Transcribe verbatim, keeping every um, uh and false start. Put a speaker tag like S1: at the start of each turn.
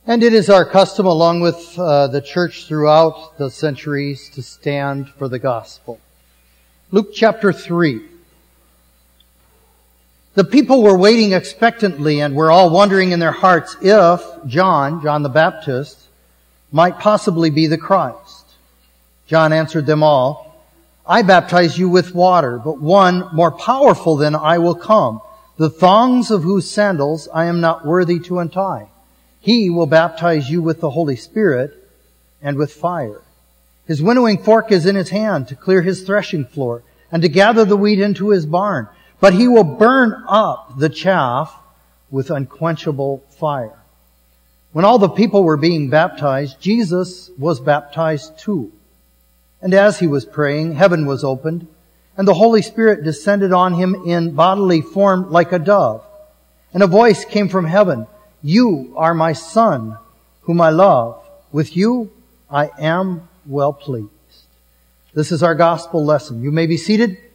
S1: And it is our custom, along with uh, the church throughout the centuries, to stand for the gospel. Luke chapter three. The people were waiting expectantly and were all wondering in their hearts if John, John the Baptist, might possibly be the Christ. John answered them all, I baptize you with water, but one more powerful than I will come, the thongs of whose sandals I am not worthy to untie. He will baptize you with the Holy Spirit and with fire. His winnowing fork is in his hand to clear his threshing floor and to gather the wheat into his barn. But he will burn up the chaff with unquenchable fire. When all the people were being baptized, Jesus was baptized too. And as he was praying, heaven was opened, and the Holy Spirit descended on him in bodily form like a dove. And a voice came from heaven, You are my Son, whom I love. With you I am well pleased. This is our gospel lesson. You may be seated.